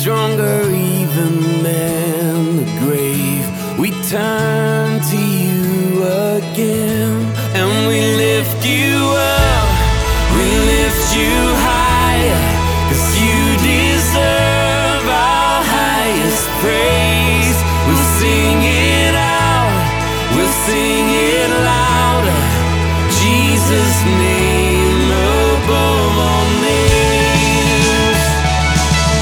stronger even than the grave. We turn to you again, and we lift you up, we lift you higher, 'cause you deserve our highest praise. We'll sing it out, we'll sing it louder, Jesus' name.